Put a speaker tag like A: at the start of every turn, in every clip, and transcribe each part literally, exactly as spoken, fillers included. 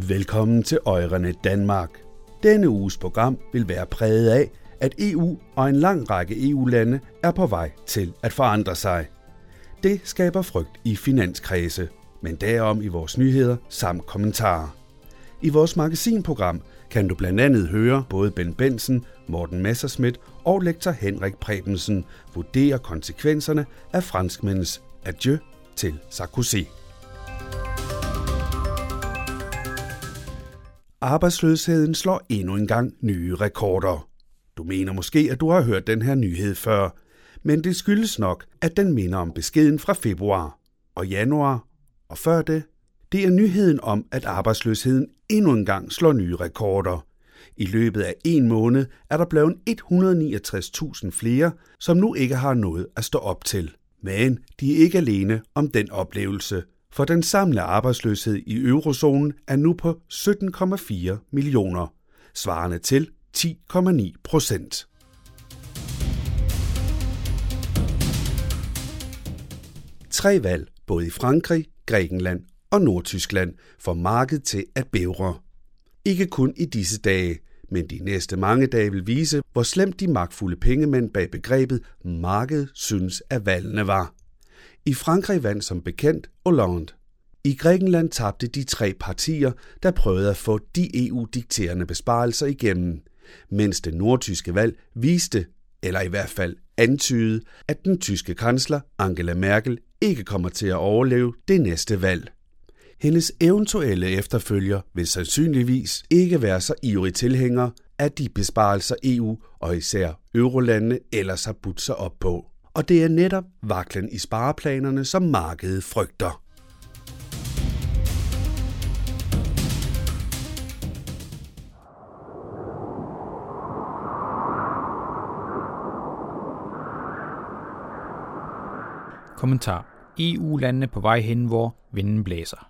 A: Velkommen til Euranet Danmark. Denne uges program vil være præget af, at E U og en lang række E U-lande er på vej til at forandre sig. Det skaber frygt i finanskredse, men derom i vores nyheder samt kommentarer. I vores magasinprogram kan du blandt andet høre både Ben Benson, Morten Messerschmidt og lektor Henrik Prebensen vurdere konsekvenserne af franskmændens adieu til Sarkozy. Arbejdsløsheden slår endnu en gang nye rekorder. Du mener måske, at du har hørt den her nyhed før, men det skyldes nok, at den minder om beskeden fra februar og januar, og før det. Det er nyheden om, at arbejdsløsheden endnu en gang slår nye rekorder. I løbet af en måned er der blevet et hundrede og niogtres tusind flere, som nu ikke har noget at stå op til. Men de er ikke alene om den oplevelse, for den samlede arbejdsløshed i eurozonen er nu på sytten komma fire millioner, svarende til ti komma ni procent. Tre valg, både i Frankrig, Grækenland og Nordtyskland, får markedet til at bævre. Ikke kun i disse dage, men de næste mange dage vil vise, hvor slemt de magtfulde pengemænd bag begrebet markedet synes, at valgene var. I Frankrig vandt som bekendt Hollande. I Grækenland tabte de tre partier, der prøvede at få de E U-dikterende besparelser igennem, mens det nordtyske valg viste, eller i hvert fald antydede, at den tyske kansler Angela Merkel ikke kommer til at overleve det næste valg. Hendes eventuelle efterfølger vil sandsynligvis ikke være så ivrig tilhænger af de besparelser E U og især eurolandene ellers har budt sig op på. Og det er netop vaklen i spareplanerne, som markedet frygter.
B: Kommentar. E U-landene på vej hen, hvor vinden blæser.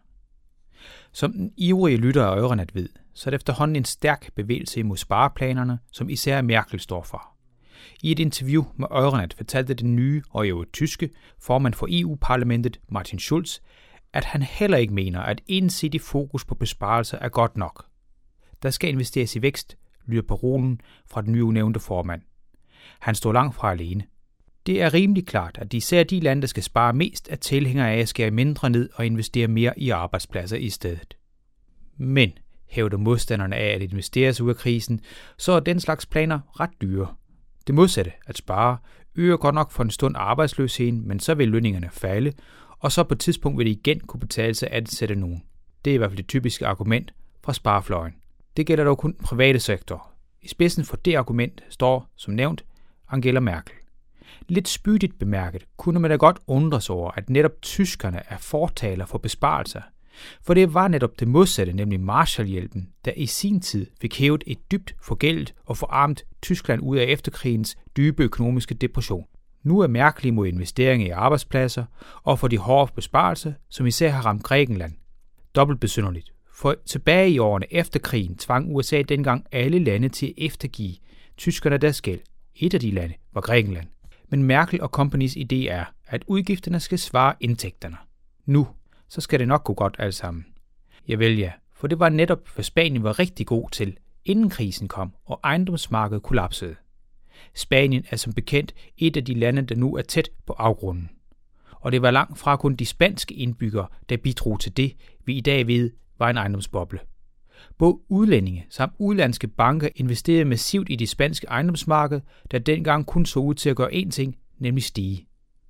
B: Som den ivrige lytter af Euranet ved, så er det efterhånden en stærk bevægelse imod spareplanerne, som især Merkel står for. I et interview med Euranet fortalte den nye og jo tyske formand for E U-parlamentet Martin Schulz, at han heller ikke mener, at ensidig fokus på besparelser er godt nok. Der skal investeres i vækst, lyder parolen fra den nye nævnte formand. Han står langt fra alene. Det er rimelig klart, at især de lande, der skal spare mest, er tilhængere af at skære mindre ned og investere mere i arbejdspladser i stedet. Men, hævder modstanderne af at investere sig ud af krisen, så er den slags planer ret dyre. Det modsatte, at spare, øger godt nok for en stund arbejdsløsheden, men så vil lønningerne falde, og så på et tidspunkt vil det igen kunne betale sig at ansætte nogen. Det er i hvert fald det typiske argument fra sparefløjen. Det gælder dog kun den private sektor. I spidsen for det argument står, som nævnt, Angela Merkel. Lidt spydigt bemærket kunne man da godt undres over, at netop tyskerne er fortaler for besparelser. For det var netop det modsatte, nemlig Marshallhjælpen, der i sin tid fik hævet et dybt forgældet og forarmt Tyskland ud af efterkrigens dybe økonomiske depression. Nu er Merkel imod investeringer i arbejdspladser og for de hårde besparelser, som især har ramt Grækenland. Dobbelt besynderligt. For tilbage i årene efter krigen tvang U S A dengang alle lande til at eftergive tyskerne deres gæld. Et af de lande var Grækenland. Men Merkel og Companys idé er, at udgifterne skal svare indtægterne. Nu, så skal det nok gå godt alt sammen. Jeg vil ja, for det var netop, hvad Spanien var rigtig god til, inden krisen kom, og ejendomsmarkedet kollapsede. Spanien er som bekendt et af de lande, der nu er tæt på afgrunden. Og det var langt fra kun de spanske indbyggere, der bidrog til det, vi i dag ved var en ejendomsboble. Både udlændinge samt udlandske banker investerede massivt i det spanske ejendomsmarked, der dengang kun så ud til at gøre én ting, nemlig stige.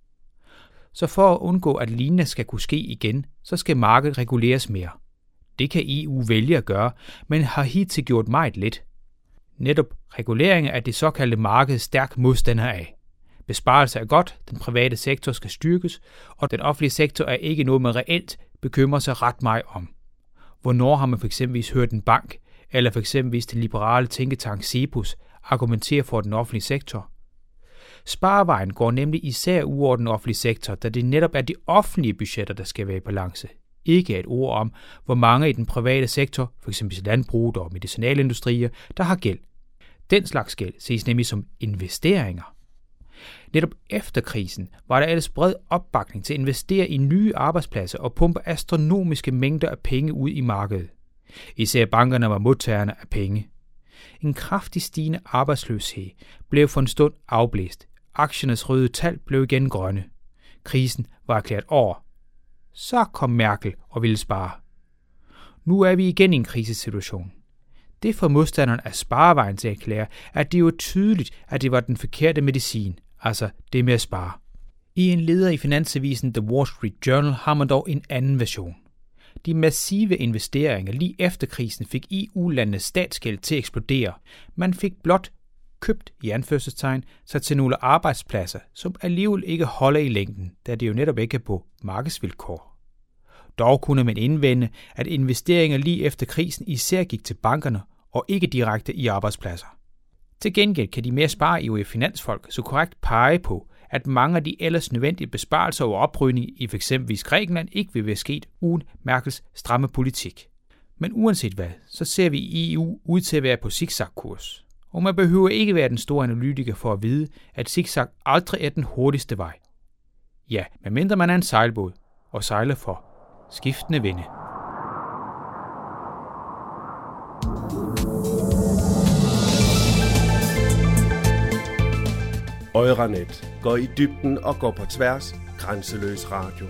B: Så for at undgå, at lignende skal kunne ske igen, så skal markedet reguleres mere. Det kan E U vælge at gøre, men har hidtil gjort meget lidt. Netop reguleringer er det såkaldte marked stærk modstander af. Besparelser er godt, den private sektor skal styrkes, og den offentlige sektor er ikke noget, man reelt bekymrer sig ret meget om. Hvornår har man for eksempelvis hørt en bank, eller for eksempelvis den liberale tænketank Cepos, argumentere for den offentlige sektor? Sparevejen går nemlig især ud over den offentlige sektor, da det netop er de offentlige budgetter, der skal være i balance. Ikke et ord om, hvor mange i den private sektor, f.eks. landbruget og medicinalindustrier, der har gæld. Den slags gæld ses nemlig som investeringer. Netop efter krisen var der ellers bred opbakning til at investere i nye arbejdspladser og pumpe astronomiske mængder af penge ud i markedet. Især bankerne var modtagerne af penge. En kraftig stigende arbejdsløshed blev for en stund afblæst. Aktiernes røde tal blev igen grønne. Krisen var erklæret over. Så kom Merkel og ville spare. Nu er vi igen i en krisesituation. Det får modstanderne af sparevejen til at erklære, at det er jo tydeligt, at det var den forkerte medicin, altså det med at spare. I en leder i finansavisen The Wall Street Journal har man dog en anden version. De massive investeringer lige efter krisen fik E U-landenes statsgæld til at eksplodere. Man fik blot købt i anførselstegn sig til nogle arbejdspladser, som alligevel ikke holder i længden, da det jo netop ikke er på markedsvilkår. Dog kunne man indvende, at investeringer lige efter krisen især gik til bankerne og ikke direkte i arbejdspladser. Til gengæld kan de mere sparivrige finansfolk så korrekt pege på, at mange af de ellers nødvendige besparelser og oprydning i f.eks. Grækenland ikke vil være sket uden Merkels stramme politik. Men uanset hvad, så ser vi i E U ud til at være på zigzag-kurs. Og man behøver ikke være den store analytiker for at vide, at zigzag aldrig er den hurtigste vej. Ja, medmindre man er en sejlbåd og sejler for skiftende vinde.
A: Euranet går i dybden og går på tværs. Grænseløs radio.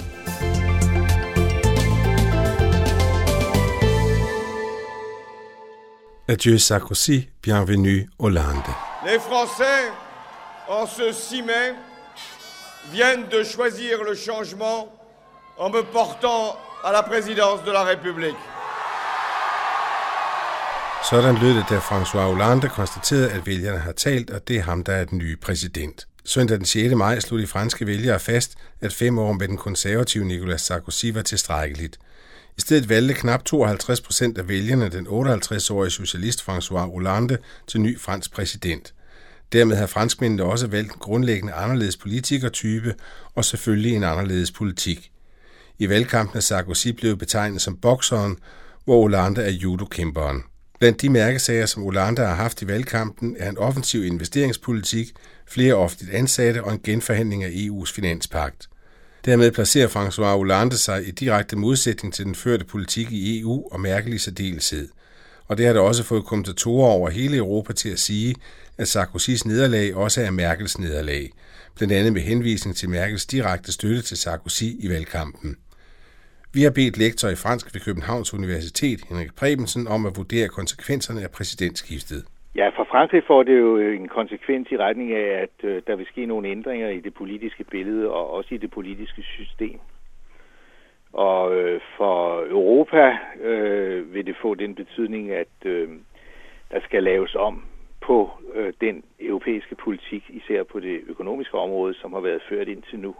C: Adieu Sarkozy, bienvenue Hollande.
D: Les Français, en ce six mai, viennent de choisir le changement en me portant à la présidence de la République.
C: Sådan lød det, da François Hollande konstaterede, at vælgerne har talt, og det er ham, der er den nye præsident. Søndag den sjette maj slog de franske vælgere fast, at fem år med den konservative Nicolas Sarkozy var tilstrækkeligt. I stedet valgte knap tooghalvtreds procent af vælgerne den otteoghalvtreds-årige socialist François Hollande til ny fransk præsident. Dermed har franskmændene også valgt en grundlæggende anderledes politikertype og selvfølgelig en anderledes politik. I valgkampen er Sarkozy blevet betegnet som bokseren, hvor Hollande er judokæmperen. Blandt de mærkesager, som Hollande har haft i valgkampen, er en offensiv investeringspolitik, flere offentligt ansatte og en genforhandling af E U's finanspagt. Dermed placerer François Hollande sig i direkte modsætning til den førte politik i E U og Merkel i særdeleshed. Og det har der også fået kommentatorer over hele Europa til at sige, at Sarkozys nederlag også er Merkels nederlag, blandt andet med henvisning til Merkels direkte støtte til Sarkozy i valgkampen. Vi har bedt lektor i fransk ved Københavns Universitet, Henrik Prebensen, om at vurdere konsekvenserne af præsidentskiftet.
E: Ja, for Frankrig får det jo en konsekvens i retning af, at øh, der vil ske nogle ændringer i det politiske billede og også i det politiske system. Og øh, for Europa øh, vil det få den betydning, at øh, der skal laves om på øh, den europæiske politik, især på det økonomiske område, som har været ført indtil nu.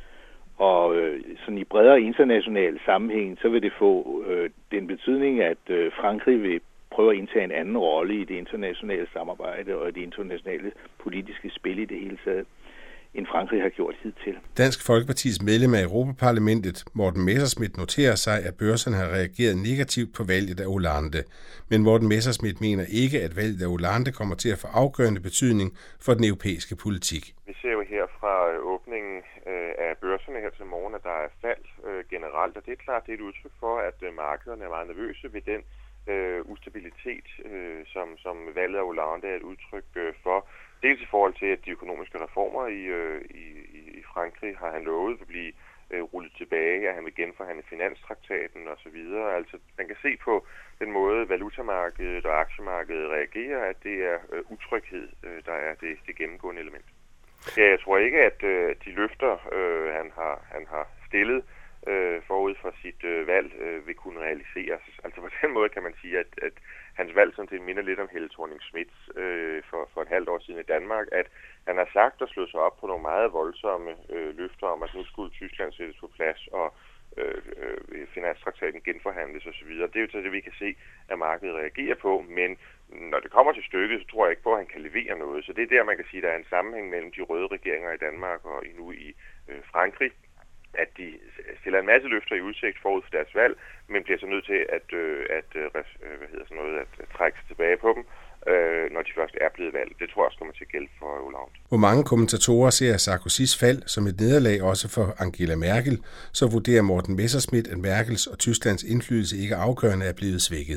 E: Og øh, sådan i bredere international sammenhæng, så vil det få øh, den betydning, at øh, Frankrig vil prøve at indtage en anden rolle i det internationale samarbejde og det internationale politiske spil i det hele taget, end Frankrig har gjort hidtil.
C: Dansk Folkepartis medlem af Europaparlamentet, Morten Messerschmidt, noterer sig, at børserne har reageret negativt på valget af Hollande. Men Morten Messerschmidt mener ikke, at valget af Hollande kommer til at få afgørende betydning for den europæiske politik.
F: Vi ser jo her fra åbningen af børserne her til morgen, at der er fald generelt, og det er klart, det er et udtryk for, at markederne er meget nervøse ved den øh, ustabilitet, øh, som, som valget af Hollande er et udtryk øh, for. Dels i forhold til, at de økonomiske reformer i, øh, i, i Frankrig har han lovet at blive øh, rullet tilbage, at han vil genforhandle finanstraktaten osv. Altså man kan se på den måde, valutamarkedet og aktiemarkedet reagerer, at det er øh, utryghed, øh, der er det, det gennemgående element. Ja, jeg tror ikke, at øh, de løfter, øh, han, har, han har stillet øh, forud for sit øh, valg, øh, vil kunne realiseres. Altså på den måde kan man sige, at, at hans valg sådan set minder lidt om Helle Thorning-Schmidts øh, for, for et halvt år siden i Danmark, at han har sagt og slået sig op på nogle meget voldsomme øh, løfter om, at nu skulle Tyskland sættes på plads, og øh, øh, finanstraktaten genforhandles osv. Det er jo så det, vi kan se, at markedet reagerer på, men når det kommer til stykket, så tror jeg ikke på, at han kan levere noget. Så det er der, man kan sige, at der er en sammenhæng mellem de røde regeringer i Danmark og nu i øh, Frankrig, at de stiller en masse løfter i udsigt forud for deres valg, men bliver så nødt til at, øh, at, øh, hvad hedder sådan noget, at, at trække sig tilbage på dem, øh, når de først er blevet valgt. Det tror jeg også kommer til at gælde for Hollande.
C: Hvor mange kommentatorer ser Sarkozys fald som et nederlag også for Angela Merkel, så vurderer Morten Messerschmidt, at Merkels og Tysklands indflydelse ikke afgørende er blevet svækket.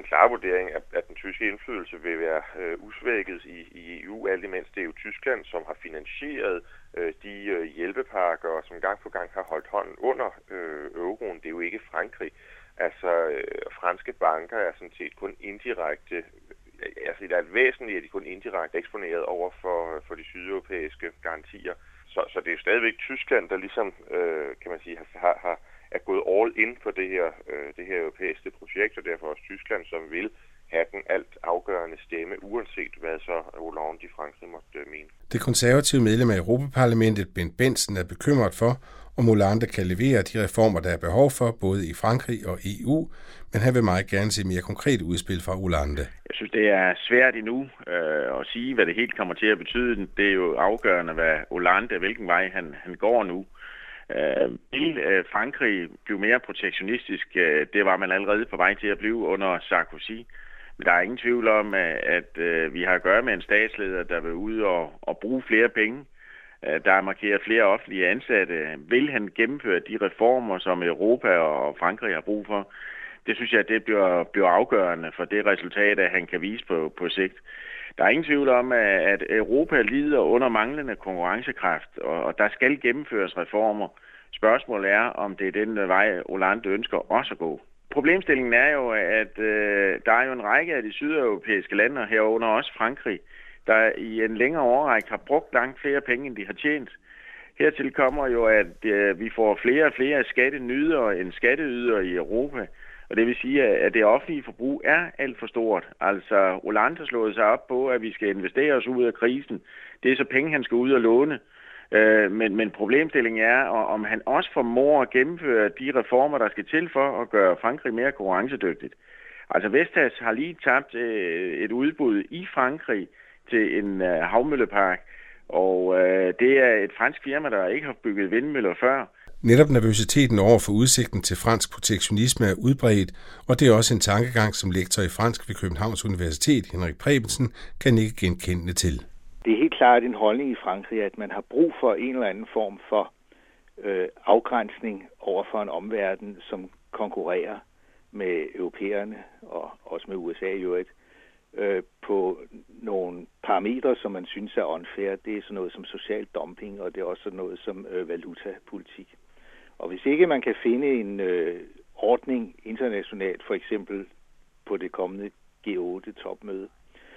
F: min klare vurdering, at, at den tyske indflydelse vil være øh, usvækket i, i E U, alt imens det er jo Tyskland, som har finansieret øh, de øh, hjælpepakker, og som gang på gang har holdt hånden under øh, euroen. Det er jo ikke Frankrig. Altså, øh, franske banker er sådan set kun indirekte, altså der er et væsentligt, at de kun indirekte eksponeret over for, for de sydeuropæiske garantier. Så, så det er jo stadigvæk Tyskland, der ligesom, øh, kan man sige, har, har, er gået all in på det her, øh, det her europæiske projekt, og derfor også Tyskland, som vil have den alt afgørende stemme, uanset hvad så Hollande i Frankrig måtte øh, mene.
C: Det konservative medlem af Europaparlamentet, Bendt Bendtsen, er bekymret for, om Hollande kan levere de reformer, der er behov for, både i Frankrig og E U, men han vil meget gerne se mere konkret udspil fra Hollande.
G: Jeg synes, det er svært endnu øh, at sige, hvad det helt kommer til at betyde. Det er jo afgørende, hvad Hollande, hvilken vej han, han går nu. Øh, vil øh, Frankrig blive mere protektionistisk? Øh, det var man allerede på vej til at blive under Sarkozy. Men der er ingen tvivl om, at, at øh, vi har at gøre med en statsleder, der vil ud og, og bruge flere penge. Der er markeret flere offentlige ansatte. Vil han gennemføre de reformer, som Europa og Frankrig har brug for? Det synes jeg, det bliver, bliver afgørende for det resultat, at han kan vise på, på sigt. Der er ingen tvivl om, at Europa lider under manglende konkurrencekraft, og der skal gennemføres reformer. Spørgsmålet er, om det er den vej, Hollande ønsker også at gå. Problemstillingen er jo, at øh, der er jo en række af de sydeuropæiske lande, herunder også Frankrig, der i en længere årrække har brugt langt flere penge, end de har tjent. Hertil kommer jo, at øh, vi får flere og flere skattenydere end skatteydere i Europa. Og det vil sige, at det offentlige forbrug er alt for stort. Altså, Hollande har slået sig op på, at vi skal investere os ud af krisen. Det er så penge, han skal ud og låne. Øh, men, men problemstillingen er, om han også formår at gennemføre de reformer, der skal til for at gøre Frankrig mere konkurrencedygtigt. Altså, Vestas har lige tabt øh, et udbud i Frankrig til en øh, havmøllepark, og øh, det er et fransk firma, der ikke har bygget vindmøller før.
C: Netop nervøsiteten over for udsigten til fransk protektionisme er udbredt, og det er også en tankegang, som lektor i fransk ved Københavns Universitet, Henrik Præbensen, kan ikke genkende til.
E: Det er helt klart en holdning i Frankrig, at man har brug for en eller anden form for øh, afgrænsning over for en omverden, som konkurrerer med europæerne og også med U S A i øvrigt, øh, på nogle parametre, som man synes er unfair. Det er sådan noget som social dumping, og det er også sådan noget som øh, valutapolitik. Og hvis ikke man kan finde en øh, ordning internationalt, for eksempel på det kommende G otte topmøde,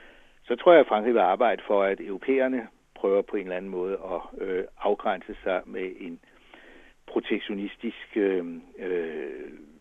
E: så tror jeg, at Frankrig vil arbejde for, at europæerne prøver på en eller anden måde at øh, afgrænse sig med en protektionistisk øh, øh,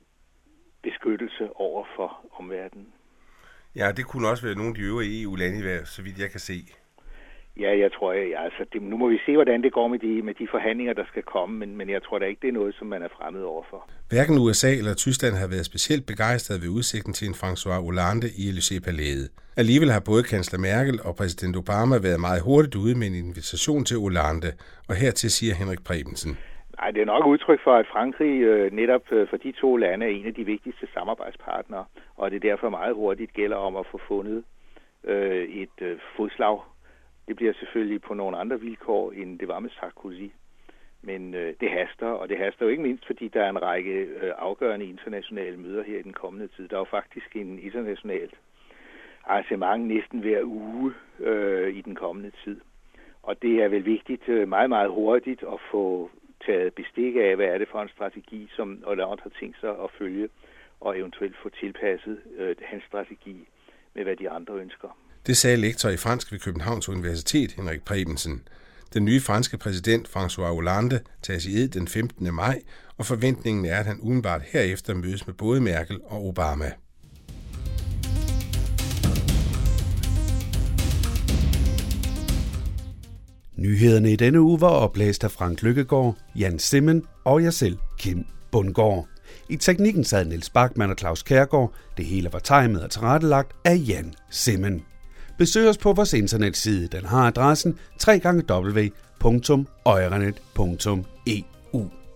E: beskyttelse over for omverdenen.
C: Ja, det kunne også være nogle af de øvrige E U-lande, så vidt jeg kan se.
E: Ja, jeg tror, jeg, altså, det, nu må vi se, hvordan det går med de, med de forhandlinger, der skal komme, men, men jeg tror da ikke, det er noget, som man er fremmed overfor.
C: Hverken U S A eller Tyskland har været specielt begejstret ved udsigten til en François Hollande i Élysée-palæet. Alligevel har både kansler Merkel og præsident Obama været meget hurtigt ude med en invitation til Hollande, og hertil siger Henrik Præbensen.
E: Nej, det er nok udtryk for, at Frankrig øh, netop for de to lande er en af de vigtigste samarbejdspartnere, og det derfor meget hurtigt gælder om at få fundet øh, et øh, fodslag. Det bliver selvfølgelig på nogle andre vilkår, end det var med Sarkozy. Men øh, det haster, og det haster jo ikke mindst, fordi der er en række øh, afgørende internationale møder her i den kommende tid. Der er jo faktisk en internationalt arrangement næsten hver uge øh, i den kommende tid. Og det er vel vigtigt øh, meget, meget hurtigt at få taget bestik af, hvad er det for en strategi, som Hollande har tænkt sig at følge, og eventuelt få tilpasset øh, hans strategi med, hvad de andre ønsker.
C: Det sagde lektor i fransk ved Københavns Universitet, Henrik Præbensen. Den nye franske præsident, François Hollande, tages i ed den femtende maj, og forventningen er, at han umiddelbart herefter mødes med både Merkel og Obama.
A: Nyhederne i denne uge var oplæst af Frank Lykkegaard, Jan Simmen og jeg selv, Kim Bundgaard. I teknikken sad Niels Bachmann og Claus Kjærgaard. Det hele var timet og tilrettelagt af Jan Simmen. Besøg os på vores internetside. Den har adressen w w w punktum euranet punktum e u.